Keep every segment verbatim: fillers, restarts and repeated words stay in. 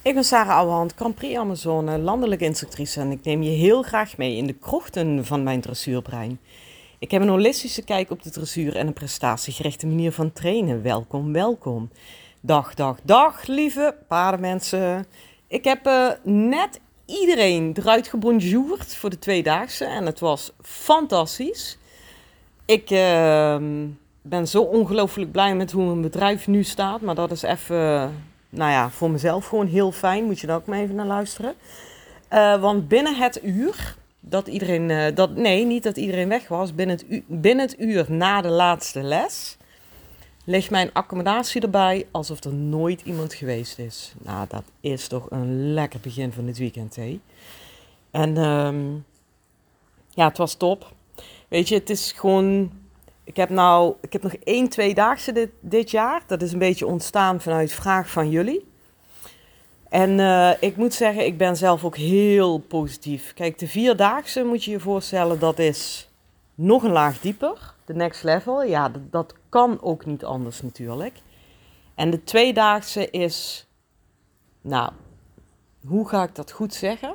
Ik ben Sarah Ouwehand, Grand Prix Amazone, landelijke instructrice en ik neem je heel graag mee in de krochten van mijn dressuurbrein. Ik heb een holistische kijk op de dressuur en een prestatiegerichte manier van trainen. Welkom, welkom. Dag, dag, dag, lieve paardenmensen. Ik heb uh, net iedereen eruit gebonjourd voor de tweedaagse en het was fantastisch. Ik uh, ben zo ongelooflijk blij met hoe mijn bedrijf nu staat, maar dat is even, uh, nou ja, voor mezelf gewoon heel fijn. Moet je daar ook maar even naar luisteren. Uh, want binnen het uur dat iedereen, uh, dat, nee, niet dat iedereen weg was, binnen het, u, binnen het uur na de laatste les ligt mijn accommodatie erbij alsof er nooit iemand geweest is. Nou, dat is toch een lekker begin van het weekend, hè? En um, ja, het was top. Weet je, het is gewoon. Ik heb nou, ik heb nog één tweedaagse dit, dit jaar. Dat is een beetje ontstaan vanuit vraag van jullie. En uh, ik moet zeggen, ik ben zelf ook heel positief. Kijk, de vierdaagse moet je je voorstellen, dat is nog een laag dieper. De next level, ja, dat, dat kan ook niet anders natuurlijk. En de tweedaagse is, nou, hoe ga ik dat goed zeggen?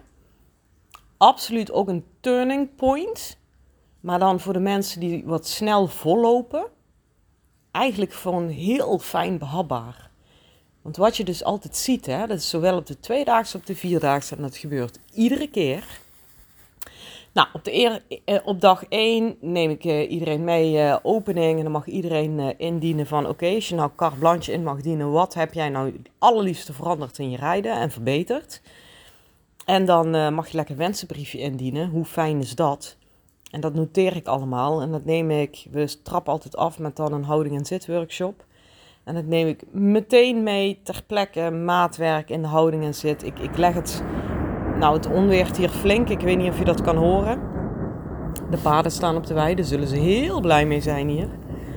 Absoluut ook een turning point. Maar dan voor de mensen die wat snel vollopen, eigenlijk gewoon heel fijn behapbaar. Want wat je dus altijd ziet, hè, dat is zowel op de tweedaagse als op de vierdaagse, en dat gebeurt iedere keer. Nou, op, de eer, eh, op dag één neem ik eh, iedereen mee uh, opening en dan mag iedereen uh, indienen van oké, okay, als je nou carte blanche in mag dienen, wat heb jij nou het allerliefste veranderd in je rijden en verbeterd? En dan uh, mag je lekker een wensenbriefje indienen, hoe fijn is dat? En dat noteer ik allemaal en dat neem ik, we trappen altijd af met dan een houding- en zitworkshop. En dat neem ik meteen mee ter plekke, maatwerk in de houding en zit. Ik, ik leg het, nou het onweert hier flink, ik weet niet of je dat kan horen. De paarden staan op de weide, daar zullen ze heel blij mee zijn hier.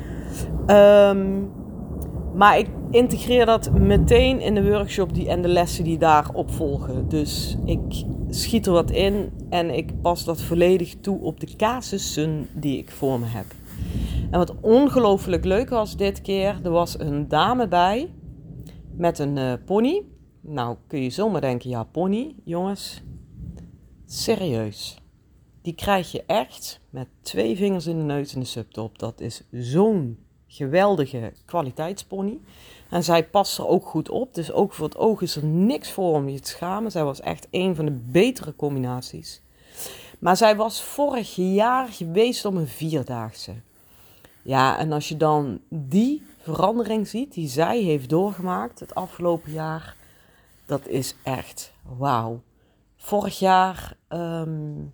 Um, maar ik integreer dat meteen in de workshop die, en de lessen die daarop volgen. Dus ik schiet er wat in en ik pas dat volledig toe op de casussen die ik voor me heb. En wat ongelooflijk leuk was dit keer, er was een dame bij met een uh, pony. Nou kun je zomaar denken, ja pony, jongens, serieus. Die krijg je echt met twee vingers in de neus en de subtop. Dat is zo'n geweldige kwaliteitspony. En zij past er ook goed op, dus ook voor het oog is er niks voor om je te schamen. Zij was echt een van de betere combinaties. Maar zij was vorig jaar geweest om een vierdaagse. Ja, en als je dan die verandering ziet die zij heeft doorgemaakt het afgelopen jaar, dat is echt wauw. Vorig jaar, um,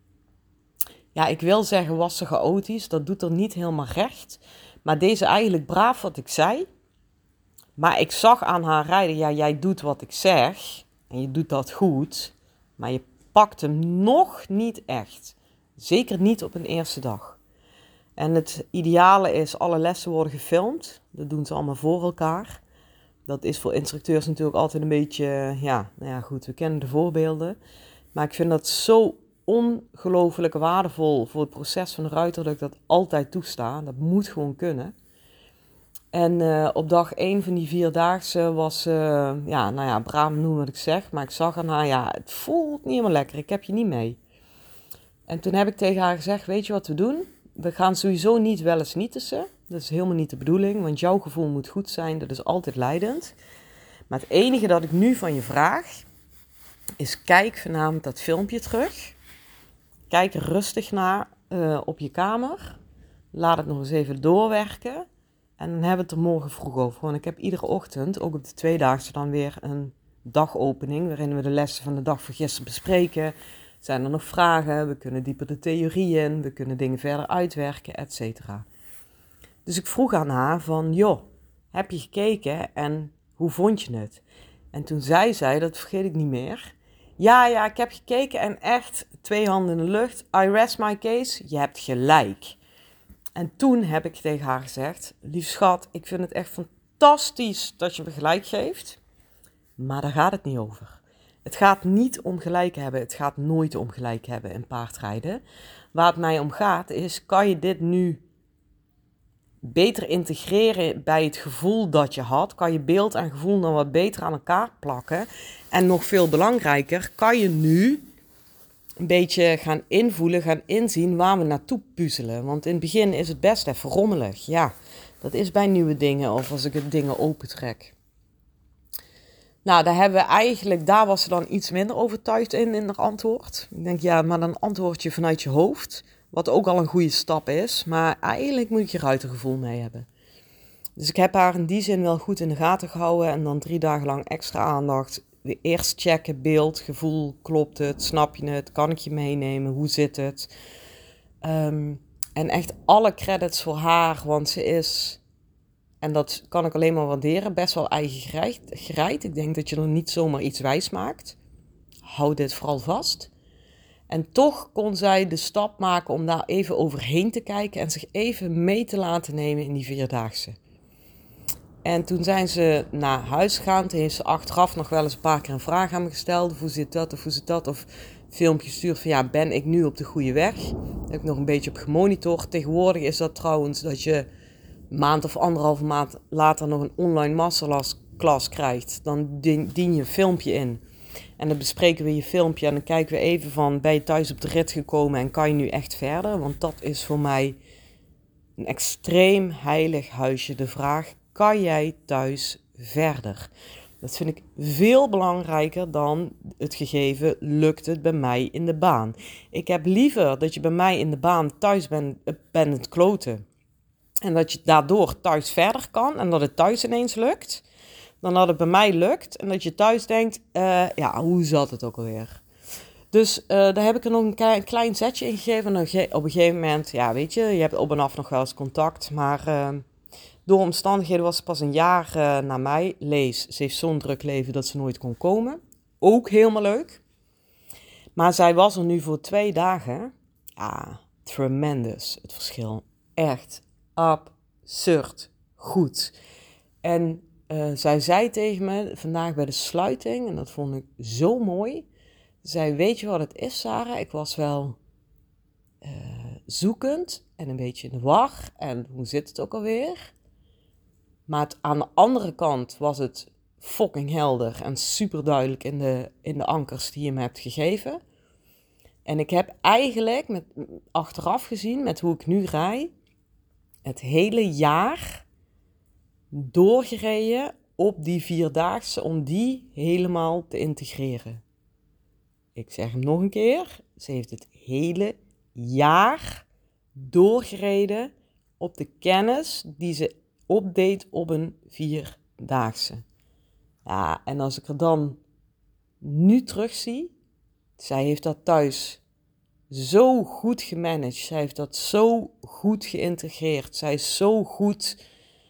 ja, ik wil zeggen was ze chaotisch, dat doet er niet helemaal recht. Maar deze eigenlijk braaf wat ik zei. Maar ik zag aan haar rijden, ja, jij doet wat ik zeg en je doet dat goed, maar je pakt hem nog niet echt. Zeker niet op een eerste dag. En het ideale is, alle lessen worden gefilmd. Dat doen ze allemaal voor elkaar. Dat is voor instructeurs natuurlijk altijd een beetje, ja, nou ja, goed, we kennen de voorbeelden. Maar ik vind dat zo ongelooflijk waardevol voor het proces van de ruiter dat ik dat altijd toesta. Dat moet gewoon kunnen. En uh, op dag één van die vierdaagse was, uh, ja, nou ja, braaf noemen wat ik zeg. Maar ik zag aan haar, ja, het voelt niet helemaal lekker, ik heb je niet mee. En toen heb ik tegen haar gezegd, weet je wat we doen? We gaan sowieso niet wel eens nietessen. Dat is helemaal niet de bedoeling, want jouw gevoel moet goed zijn. Dat is altijd leidend. Maar het enige dat ik nu van je vraag, is kijk vanavond dat filmpje terug. Kijk er rustig naar uh, op je kamer. Laat het nog eens even doorwerken. En dan hebben we het er morgen vroeg over. Want ik heb iedere ochtend, ook op de tweedaagse, dan weer een dagopening. Waarin we de lessen van de dag van gisteren bespreken. Zijn er nog vragen? We kunnen dieper de theorie in. We kunnen dingen verder uitwerken, et cetera. Dus ik vroeg aan haar van, joh, heb je gekeken en hoe vond je het? En toen zei zij, dat vergeet ik niet meer. Ja, ja, ik heb gekeken en echt twee handen in de lucht. I rest my case, je hebt gelijk. En toen heb ik tegen haar gezegd, lief schat, ik vind het echt fantastisch dat je me gelijk geeft. Maar daar gaat het niet over. Het gaat niet om gelijk hebben. Het gaat nooit om gelijk hebben in paardrijden. Waar het mij om gaat is, kan je dit nu beter integreren bij het gevoel dat je had. Kan je beeld en gevoel dan wat beter aan elkaar plakken. En nog veel belangrijker, kan je nu een beetje gaan invoelen, gaan inzien waar we naartoe puzzelen. Want in het begin is het best even rommelig. Ja, dat is bij nieuwe dingen of als ik het dingen opentrek. Nou, daar hebben we eigenlijk, daar was ze dan iets minder overtuigd in, in haar antwoord. Ik denk, ja, maar dan antwoord je vanuit je hoofd. Wat ook al een goede stap is. Maar eigenlijk moet je ruitergevoel mee hebben. Dus ik heb haar in die zin wel goed in de gaten gehouden. En dan drie dagen lang extra aandacht. Eerst checken, beeld, gevoel, klopt het, snap je het, kan ik je meenemen, hoe zit het? Um, en echt alle credits voor haar, want ze is, en dat kan ik alleen maar waarderen, best wel eigen gereid. Ik denk dat je er niet zomaar iets wijs maakt. Hou dit vooral vast. En toch kon zij de stap maken om daar even overheen te kijken en zich even mee te laten nemen in die vierdaagse. En toen zijn ze naar huis gegaan. Toen heeft ze achteraf nog wel eens een paar keer een vraag aan me gesteld. Of hoe zit dat, of hoe zit dat? Of een filmpje gestuurd van ja, ben ik nu op de goede weg? Daar heb ik nog een beetje op gemonitord. Tegenwoordig is dat trouwens dat je een maand of anderhalve maand later nog een online masterclass krijgt. Dan dien je een filmpje in. En dan bespreken we je filmpje en dan kijken we even van, ben je thuis op de rit gekomen en kan je nu echt verder? Want dat is voor mij een extreem heilig huisje. De vraag, kan jij thuis verder? Dat vind ik veel belangrijker dan het gegeven, lukt het bij mij in de baan? Ik heb liever dat je bij mij in de baan thuis bent, bent het kloten. En dat je daardoor thuis verder kan en dat het thuis ineens lukt. Dan dat het bij mij lukt en dat je thuis denkt, uh, ja, hoe zat het ook alweer? Dus uh, daar heb ik er nog een klein, klein zetje in gegeven. En op een gegeven moment, ja, weet je, je hebt op en af nog wel eens contact. Maar uh, door omstandigheden was ze pas een jaar uh, na mij. Lees, ze heeft zo'n druk leven dat ze nooit kon komen. Ook helemaal leuk. Maar zij was er nu voor twee dagen. Ja, tremendous, het verschil. Echt absurd goed. En Uh, zij zei tegen me vandaag bij de sluiting, en dat vond ik zo mooi. Zij, weet je wat het is, Sarah? Ik was wel uh, zoekend en een beetje in de war. En hoe zit het ook alweer? Maar het, aan de andere kant was het fucking helder en super duidelijk in de, in de ankers die je me hebt gegeven. En ik heb eigenlijk, met, achteraf gezien, met hoe ik nu rij, het hele jaar doorgereden op die vierdaagse om die helemaal te integreren. Ik zeg hem nog een keer. Ze heeft het hele jaar doorgereden op de kennis die ze opdeed op een vierdaagse. Ja, en als ik er dan nu terugzie, zij heeft dat thuis zo goed gemanaged. Zij heeft dat zo goed geïntegreerd. Zij is zo goed...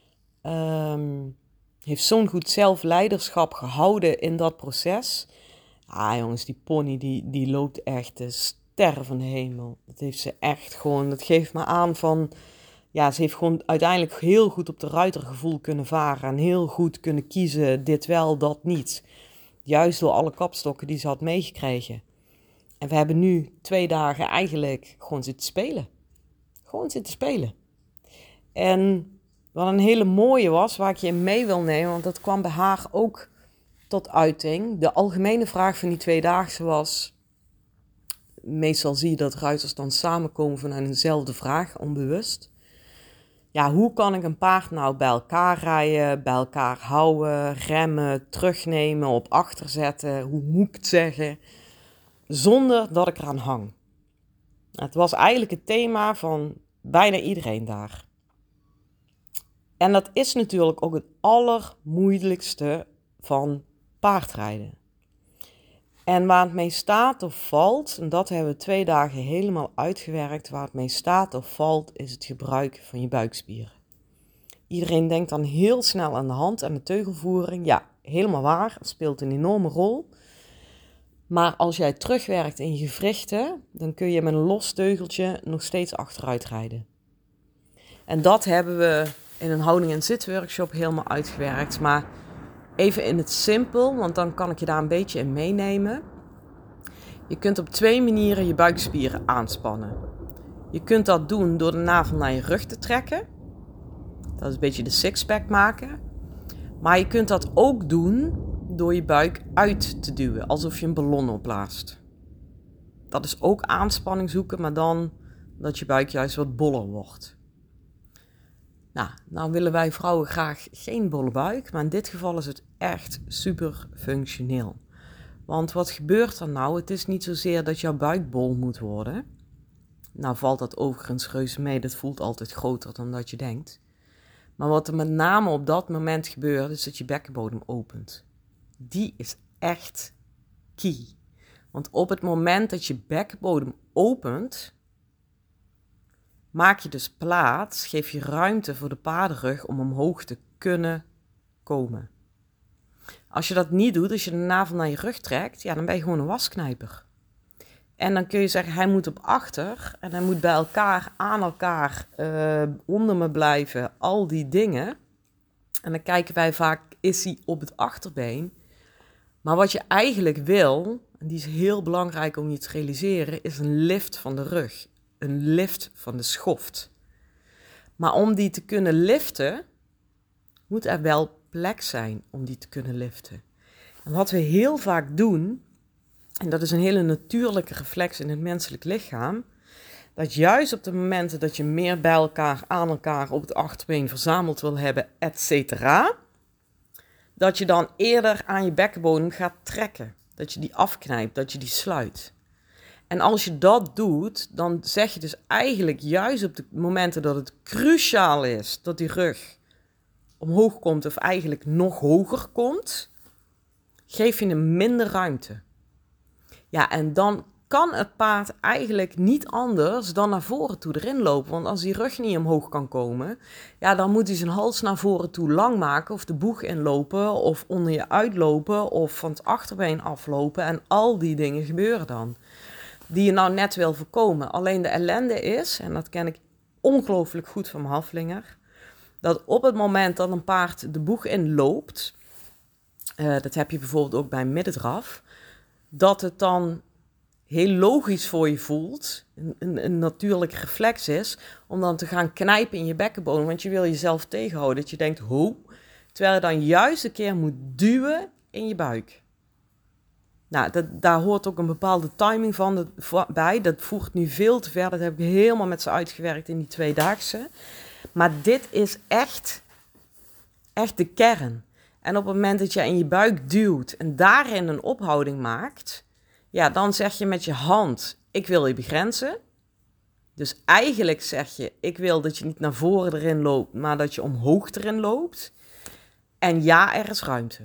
Um, heeft zo'n goed zelfleiderschap gehouden in dat proces. Ah jongens, die pony die, die loopt echt de sterren van de hemel. Dat heeft ze echt gewoon, dat geeft me aan van... Ja, ze heeft gewoon uiteindelijk heel goed op de ruitergevoel kunnen varen. En heel goed kunnen kiezen, dit wel, dat niet. Juist door alle kapstokken die ze had meegekregen. En we hebben nu twee dagen eigenlijk gewoon zitten spelen. Gewoon zitten spelen. En... wat een hele mooie was, waar ik je in mee wil nemen, want dat kwam bij haar ook tot uiting. De algemene vraag van die tweedaagse was, meestal zie je dat ruiters dan samenkomen vanuit eenzelfde vraag, onbewust. Ja, hoe kan ik een paard nou bij elkaar rijden, bij elkaar houden, remmen, terugnemen, op achter zetten, hoe moet ik het zeggen, zonder dat ik eraan hang. Het was eigenlijk het thema van bijna iedereen daar. En dat is natuurlijk ook het allermoeilijkste van paardrijden. En waar het mee staat of valt, en dat hebben we twee dagen helemaal uitgewerkt, waar het mee staat of valt, is het gebruik van je buikspieren. Iedereen denkt dan heel snel aan de hand en de teugelvoering. Ja, helemaal waar, het speelt een enorme rol. Maar als jij terugwerkt in je gewrichten, dan kun je met een los teugeltje nog steeds achteruit rijden. En dat hebben we in een houding- en zitworkshop helemaal uitgewerkt. Maar even in het simpel, want dan kan ik je daar een beetje in meenemen. Je kunt op twee manieren je buikspieren aanspannen. Je kunt dat doen door de navel naar je rug te trekken. Dat is een beetje de sixpack maken. Maar je kunt dat ook doen door je buik uit te duwen, alsof je een ballon opblaast. Dat is ook aanspanning zoeken, maar dan dat je buik juist wat boller wordt. Nou, nou willen wij vrouwen graag geen bolle buik, maar in dit geval is het echt super functioneel. Want wat gebeurt er nou? Het is niet zozeer dat jouw buik bol moet worden. Nou valt dat overigens reuze mee, dat voelt altijd groter dan dat je denkt. Maar wat er met name op dat moment gebeurt, is dat je bekkenbodem opent. Die is echt key. Want op het moment dat je bekkenbodem opent, maak je dus plaats, geef je ruimte voor de paardenrug om omhoog te kunnen komen. Als je dat niet doet, als je de navel naar je rug trekt, ja, dan ben je gewoon een wasknijper. En dan kun je zeggen, hij moet op achter en hij moet bij elkaar, aan elkaar, uh, onder me blijven, al die dingen. En dan kijken wij vaak, is hij op het achterbeen? Maar wat je eigenlijk wil, en die is heel belangrijk om je te realiseren, is een lift van de rug. Een lift van de schoft. Maar om die te kunnen liften, moet er wel plek zijn om die te kunnen liften. En wat we heel vaak doen, en dat is een hele natuurlijke reflex in het menselijk lichaam, dat juist op de momenten dat je meer bij elkaar, aan elkaar, op het achterbeen verzameld wil hebben, et cetera, dat je dan eerder aan je bekkenbodem gaat trekken. Dat je die afknijpt, dat je die sluit. En als je dat doet, dan zeg je dus eigenlijk juist op de momenten dat het cruciaal is dat die rug omhoog komt of eigenlijk nog hoger komt, geef je hem minder ruimte. Ja, en dan kan het paard eigenlijk niet anders dan naar voren toe erin lopen. Want als die rug niet omhoog kan komen, ja, dan moet hij zijn hals naar voren toe lang maken of de boeg inlopen of onder je uitlopen of van het achterbeen aflopen. En al die dingen gebeuren dan, die je nou net wil voorkomen. Alleen de ellende is, en dat ken ik ongelooflijk goed van mijn haflinger, dat op het moment dat een paard de boeg inloopt, uh, dat heb je bijvoorbeeld ook bij een middendraf, dat het dan heel logisch voor je voelt, een, een, een natuurlijke reflex is, om dan te gaan knijpen in je bekkenbodem, want je wil jezelf tegenhouden, dat je denkt, hoe, terwijl je dan juist een keer moet duwen in je buik. Nou, dat, daar hoort ook een bepaalde timing van dat, bij, dat voert nu veel te ver, dat heb ik helemaal met ze uitgewerkt in die tweedaagse. Maar dit is echt, echt de kern. En op het moment dat je in je buik duwt en daarin een ophouding maakt, ja, dan zeg je met je hand, ik wil je begrenzen. Dus eigenlijk zeg je, ik wil dat je niet naar voren erin loopt, maar dat je omhoog erin loopt. En ja, er is ruimte.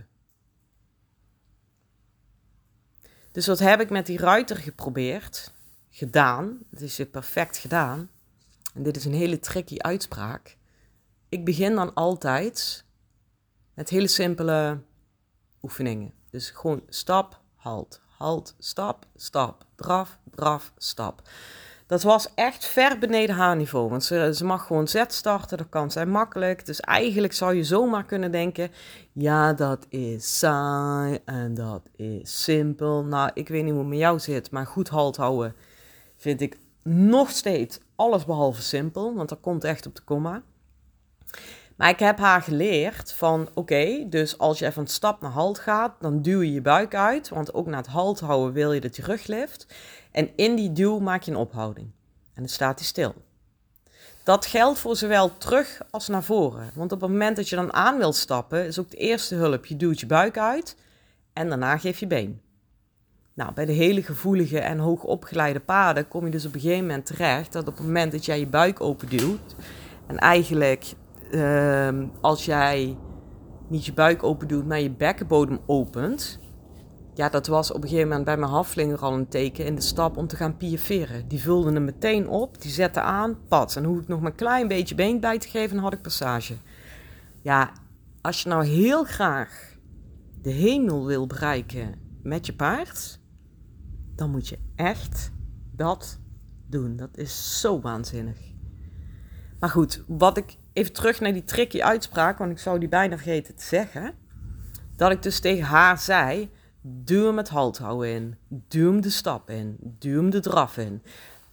Dus wat heb ik met die ruiter geprobeerd, gedaan, het is perfect gedaan. En dit is een hele tricky uitspraak. Ik begin dan altijd met hele simpele oefeningen. Dus gewoon stap, halt, halt, stap, stap, draf, draf, stap. Dat was echt ver beneden haar niveau. Want ze, ze mag gewoon zet starten, dat kan zijn makkelijk. Dus eigenlijk zou je zomaar kunnen denken, ja, dat is saai en dat is simpel. Nou, ik weet niet hoe het met jou zit, maar goed halt houden vind ik nog steeds alles behalve simpel. Want dat komt echt op de komma. Maar ik heb haar geleerd van, oké, okay, dus als je even een stap naar halt gaat, dan duw je je buik uit. Want ook na het halt houden wil je dat je rug lift. En in die duw maak je een ophouding. En dan staat hij stil. Dat geldt voor zowel terug als naar voren. Want op het moment dat je dan aan wilt stappen, is ook de eerste hulp. Je duwt je buik uit en daarna geef je been. Nou, bij de hele gevoelige en hoogopgeleide paarden kom je dus op een gegeven moment terecht dat op het moment dat jij je buik open duwt en eigenlijk uh, als jij niet je buik open doet, maar je bekkenbodem opent, ja, dat was op een gegeven moment bij mijn haflinger al een teken in de stap om te gaan piaferen. Die vulde hem meteen op, die zette aan, pats. En hoef ik nog maar een klein beetje been bij te geven, dan had ik passage. Ja, als je nou heel graag de hemel wil bereiken met je paard, dan moet je echt dat doen. Dat is zo waanzinnig. Maar goed, wat ik even terug naar die tricky uitspraak, want ik zou die bijna vergeten te zeggen. Dat ik dus tegen haar zei, duw hem het halt houden in, duw hem de stap in, duw hem de draf in.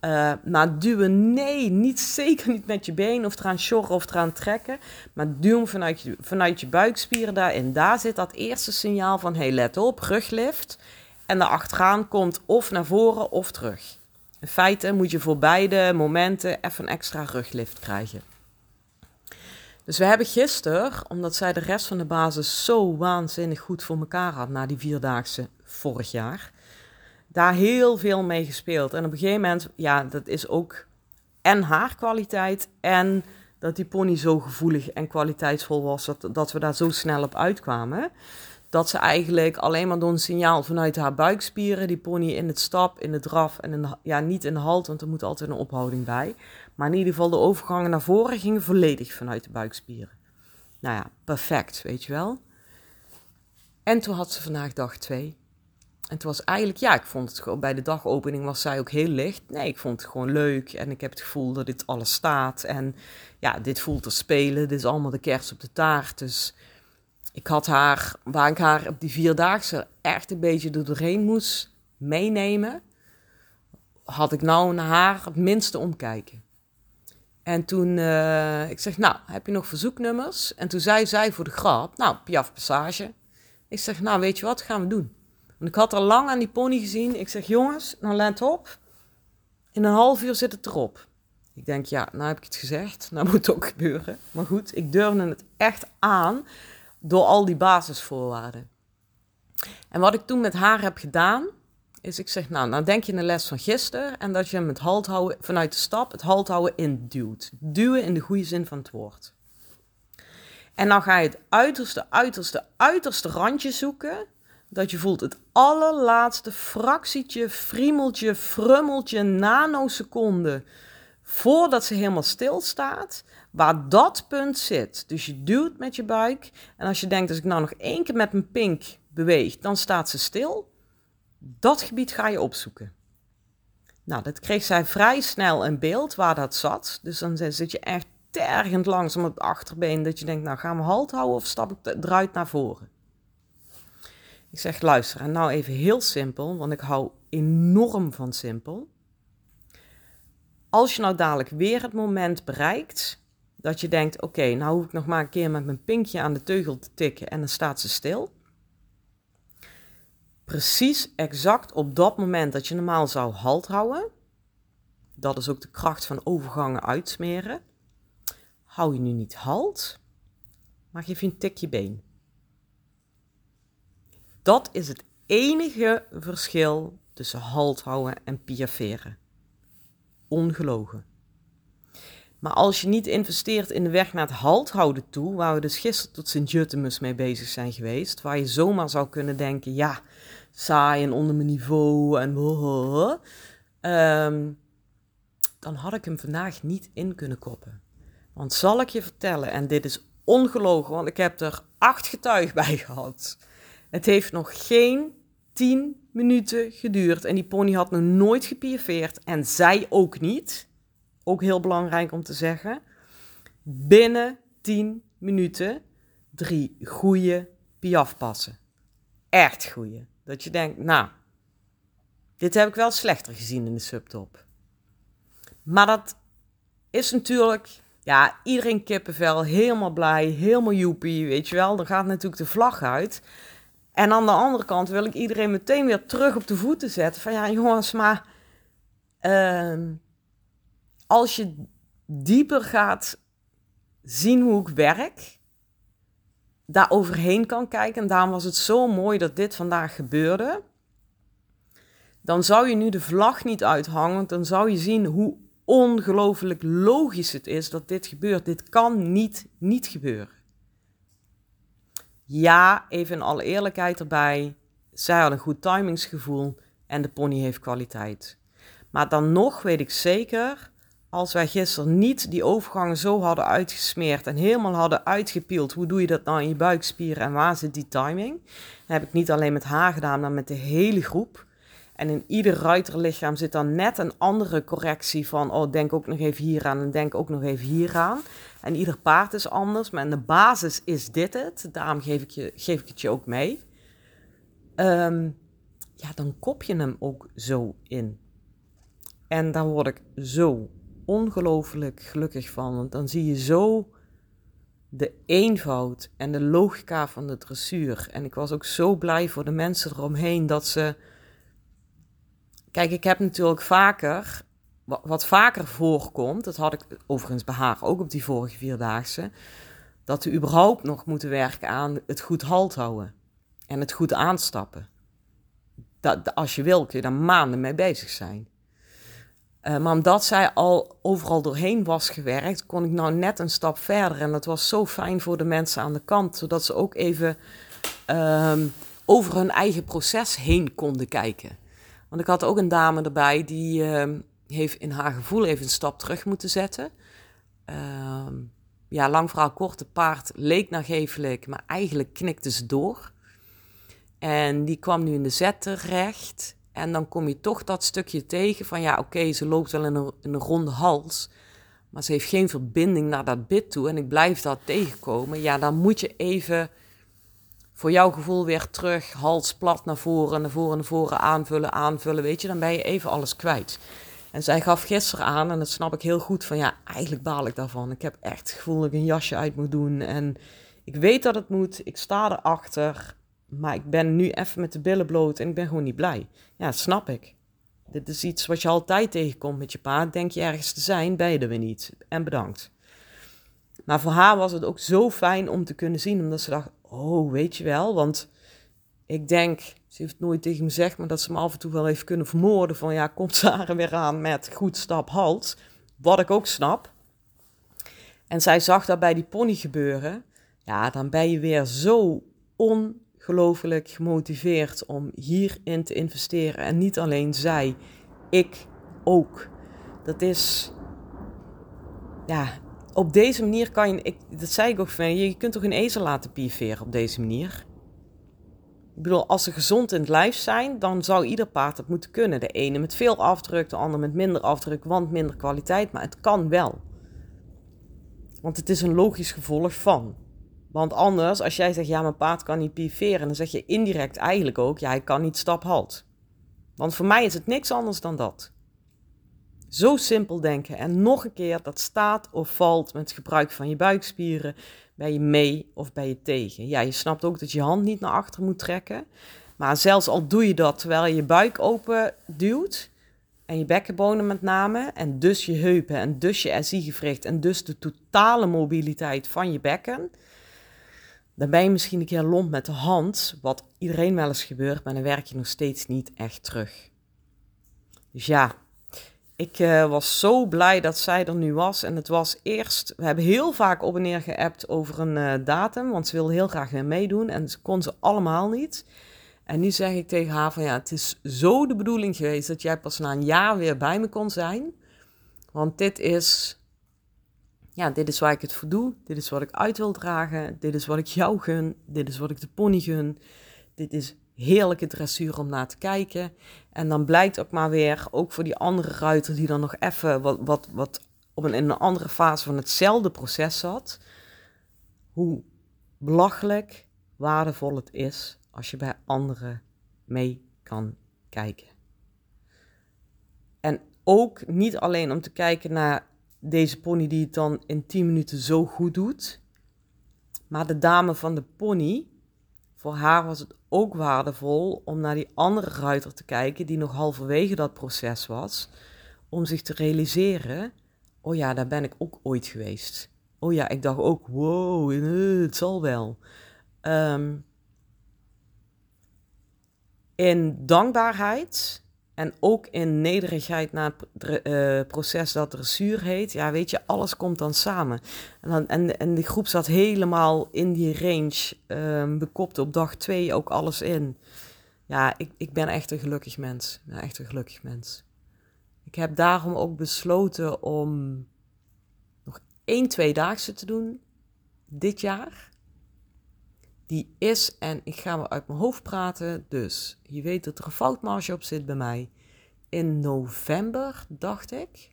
Uh, maar duwen, nee, niet, zeker niet met je been of eraan sjorren of eraan trekken. Maar duw hem vanuit je, vanuit je buikspieren daarin. Daar zit dat eerste signaal van, hey, let op, ruglift. En daarachteraan komt of naar voren of terug. In feite moet je voor beide momenten even een extra ruglift krijgen. Dus we hebben gisteren, omdat zij de rest van de basis zo waanzinnig goed voor elkaar had na die vierdaagse vorig jaar, daar heel veel mee gespeeld. En op een gegeven moment, ja, dat is ook en haar kwaliteit en dat die pony zo gevoelig en kwaliteitsvol was, dat, dat we daar zo snel op uitkwamen. Dat ze eigenlijk alleen maar door een signaal vanuit haar buikspieren, die pony in het stap, in het draf en in de, ja, niet in de halt, want er moet altijd een ophouding bij. Maar in ieder geval de overgangen naar voren gingen volledig vanuit de buikspieren. Nou ja, perfect, weet je wel. En toen had ze vandaag dag twee. En toen was eigenlijk, ja, ik vond het gewoon, bij de dagopening was zij ook heel licht. Nee, ik vond het gewoon leuk en ik heb het gevoel dat dit alles staat. En ja, dit voelt te spelen, dit is allemaal de kers op de taart. Dus ik had haar, waar ik haar op die vierdaagse echt een beetje er doorheen moest meenemen, had ik nou naar haar het minste omkijken. En toen, uh, ik zeg, nou, heb je nog verzoeknummers? En toen zei zij voor de grap, nou, Piaf Passage. Ik zeg, nou, weet je wat, gaan we doen. Want ik had al lang aan die pony gezien. Ik zeg, jongens, nou let op. In een half uur zit het erop. Ik denk, ja, nou heb ik het gezegd. Nou moet het ook gebeuren. Maar goed, ik durfde het echt aan door al die basisvoorwaarden. En wat ik toen met haar heb gedaan, is ik zeg, nou, nou denk je aan de les van gisteren en dat je hem het halt houden vanuit de stap, het halt houden induwt. Duwen in de goede zin van het woord. En dan ga je het uiterste, uiterste, uiterste randje zoeken, dat je voelt het allerlaatste fractietje, friemeltje, frummeltje, nanoseconde, voordat ze helemaal stilstaat, waar dat punt zit. Dus je duwt met je buik en als je denkt, als ik nou nog één keer met mijn pink beweeg, dan staat ze stil. Dat gebied ga je opzoeken. Nou, dat kreeg zij vrij snel in beeld waar dat zat. Dus dan zit je echt tergend langzaam op het achterbeen dat je denkt, nou gaan we halt houden of stap ik eruit naar voren? Ik zeg, luister, en nou even heel simpel, want ik hou enorm van simpel. Als je nou dadelijk weer het moment bereikt dat je denkt, oké, okay, nou hoef ik nog maar een keer met mijn pinkje aan de teugel te tikken en dan staat ze stil. Precies exact op dat moment dat je normaal zou halt houden, dat is ook de kracht van overgangen uitsmeren, hou je nu niet halt, maar geef je een tikje been. Dat is het enige verschil tussen halt houden en piafferen. Ongelogen. Maar als je niet investeert in de weg naar het halt houden toe, waar we dus gisteren tot Sint-Jutemus mee bezig zijn geweest, waar je zomaar zou kunnen denken, ja, saai en onder mijn niveau en blablabla, um, dan had ik hem vandaag niet in kunnen koppen. Want zal ik je vertellen, en dit is ongelogen, want ik heb er acht getuigen bij gehad. Het heeft nog geen tien minuten geduurd en die pony had nog nooit gepiaffeerd en zij ook niet. Ook heel belangrijk om te zeggen. Binnen tien minuten drie goede piafpassen. Echt goede. Dat je denkt, nou, dit heb ik wel slechter gezien in de subtop. Maar dat is natuurlijk, ja, iedereen kippenvel, helemaal blij, helemaal joepie, weet je wel. Dan gaat natuurlijk de vlag uit. En aan de andere kant wil ik iedereen meteen weer terug op de voeten zetten. Van ja, jongens, maar Uh, als je dieper gaat zien hoe ik werk, daar overheen kan kijken, en daarom was het zo mooi dat dit vandaag gebeurde, dan zou je nu de vlag niet uithangen, want dan zou je zien hoe ongelooflijk logisch het is dat dit gebeurt. Dit kan niet niet gebeuren. Ja, even in alle eerlijkheid erbij, zij had een goed timingsgevoel en de pony heeft kwaliteit. Maar dan nog weet ik zeker, als wij gisteren niet die overgangen zo hadden uitgesmeerd en helemaal hadden uitgepield, hoe doe je dat nou in je buikspieren en waar zit die timing? Dat heb ik niet alleen met haar gedaan, maar met de hele groep. En in ieder ruiterlichaam zit dan net een andere correctie van, oh, denk ook nog even hier aan en denk ook nog even hier aan. En ieder paard is anders, maar in de basis is dit het. Daarom geef ik, je, geef ik het je ook mee. Um, ja, dan kop je hem ook zo in. En daar word ik zo ongelooflijk gelukkig van. Want dan zie je zo de eenvoud en de logica van de dressuur. En ik was ook zo blij voor de mensen eromheen dat ze... Kijk, ik heb natuurlijk vaker, wat vaker voorkomt, dat had ik overigens bij haar ook op die vorige vierdaagse, dat we überhaupt nog moeten werken aan het goed halt houden en het goed aanstappen. Dat, als je wil, kun je daar maanden mee bezig zijn. Uh, maar omdat zij al overal doorheen was gewerkt, kon ik nou net een stap verder. En dat was zo fijn voor de mensen aan de kant, zodat ze ook even uh, over hun eigen proces heen konden kijken. Want ik had ook een dame erbij die uh, heeft in haar gevoel even een stap terug moeten zetten. Uh, ja, lang verhaal kort, het paard leek nageeflijk, maar eigenlijk knikte ze door. En die kwam nu in de zet terecht. En dan kom je toch dat stukje tegen van ja, oké, okay, ze loopt wel in een, in een ronde hals. Maar ze heeft geen verbinding naar dat bit toe. En ik blijf dat tegenkomen. Ja, dan moet je even voor jouw gevoel weer terug. Hals plat naar voren, naar voren, naar voren aanvullen, aanvullen. Weet je, dan ben je even alles kwijt. En zij gaf gisteren aan, en dat snap ik heel goed, van ja, eigenlijk baal ik daarvan. Ik heb echt het gevoel dat ik een jasje uit moet doen. En ik weet dat het moet. Ik sta erachter. Maar ik ben nu even met de billen bloot en ik ben gewoon niet blij. Ja, dat snap ik. Dit is iets wat je altijd tegenkomt met je paard. Denk je ergens te zijn, ben je er weer niet. En bedankt. Maar voor haar was het ook zo fijn om te kunnen zien. Omdat ze dacht, oh, weet je wel. Want ik denk, ze heeft het nooit tegen me gezegd, maar dat ze me af en toe wel heeft kunnen vermoorden. Van ja, komt Sarah weer aan met goed stap, halt. Wat ik ook snap. En zij zag dat bij die pony gebeuren. Ja, dan ben je weer zo on gelooflijk gemotiveerd om hierin te investeren. En niet alleen zij, ik ook. Dat is, ja, op deze manier kan je, ik, dat zei ik ook van, je kunt toch een ezel laten pieveren op deze manier? Ik bedoel, als ze gezond in het lijf zijn, dan zou ieder paard het moeten kunnen. De ene met veel afdruk, de ander met minder afdruk, want minder kwaliteit, maar het kan wel. Want het is een logisch gevolg van. Want anders, als jij zegt, ja, mijn paard kan niet pieveren, dan zeg je indirect eigenlijk ook, ja, hij kan niet stap-halt. Want voor mij is het niks anders dan dat. Zo simpel denken. En nog een keer, dat staat of valt met het gebruik van je buikspieren. Ben je mee of ben je tegen? Ja, je snapt ook dat je hand niet naar achter moet trekken. Maar zelfs al doe je dat terwijl je je buik open duwt, en je bekkenbonen met name, en dus je heupen, en dus je S I-gewricht, en dus de totale mobiliteit van je bekken, dan ben je misschien een keer lomp met de hand, wat iedereen wel eens gebeurt, maar dan werk je nog steeds niet echt terug. Dus ja, ik uh, was zo blij dat zij er nu was. En het was eerst, we hebben heel vaak op en neer geappt over een uh, datum, want ze wilde heel graag weer meedoen en ze kon ze allemaal niet. En nu zeg ik tegen haar van ja, het is zo de bedoeling geweest dat jij pas na een jaar weer bij me kon zijn. Want dit is... Ja, dit is waar ik het voor doe. Dit is wat ik uit wil dragen. Dit is wat ik jou gun. Dit is wat ik de pony gun. Dit is heerlijke dressuur om naar te kijken. En dan blijkt ook maar weer, ook voor die andere ruiter die dan nog even wat, wat, wat op een, in een andere fase van hetzelfde proces zat, hoe belachelijk waardevol het is als je bij anderen mee kan kijken. En ook niet alleen om te kijken naar deze pony die het dan in tien minuten zo goed doet. Maar de dame van de pony, voor haar was het ook waardevol om naar die andere ruiter te kijken die nog halverwege dat proces was. Om zich te realiseren, oh ja, daar ben ik ook ooit geweest. Oh ja, ik dacht ook, wow, het zal wel. Um, in dankbaarheid en ook in nederigheid naar het uh, proces dat dressuur heet. Ja, weet je, alles komt dan samen. En, dan, en, en de groep zat helemaal in die range. Um, we kopten op dag twee ook alles in. Ja, ik, ik ben echt een gelukkig mens. Ik ben echt een gelukkig mens. Ik heb daarom ook besloten om nog één tweedaagse te doen dit jaar. Die is, en ik ga maar uit mijn hoofd praten, dus je weet dat er een foutmarge op zit bij mij. In november, dacht ik.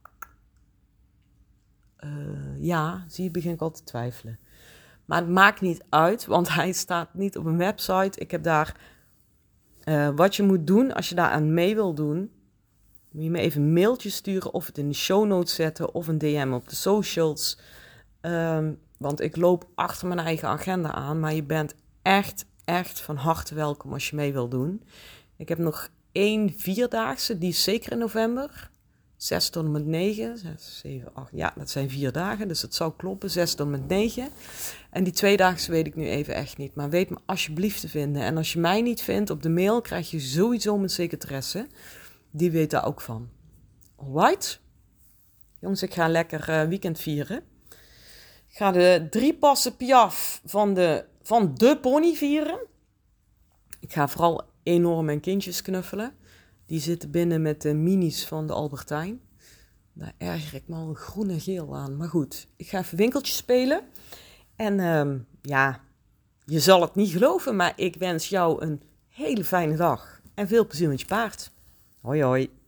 Uh, ja, zie je, begin ik al te twijfelen. Maar het maakt niet uit, want hij staat niet op een website. Ik heb daar, uh, wat je moet doen als je daar aan mee wil doen, Moet je me even een mailtje sturen of het in de show notes zetten of een D M op de socials. Um, want ik loop achter mijn eigen agenda aan, maar je bent echt, echt van harte welkom als je mee wil doen. Ik heb nog één vierdaagse, die is zeker in november. zes tot en met negen, zes, zeven, acht, ja, dat zijn vier dagen, dus het zou kloppen, zes tot en met negen. En die tweedaagse weet ik nu even echt niet, maar weet me alsjeblieft te vinden. En als je mij niet vindt op de mail, krijg je sowieso mijn secretaresse. Die weet daar ook van. Alright? Jongens, ik ga lekker uh, weekend vieren. Ik ga de drie passen Piaf van de, van de pony vieren. Ik ga vooral enorm mijn kindjes knuffelen. Die zitten binnen met de minis van de Albertijn. Daar erger ik me al groen en geel aan. Maar goed, ik ga even winkeltjes spelen. En uh, ja, je zal het niet geloven, maar ik wens jou een hele fijne dag. En veel plezier met je paard. Hoi hoi.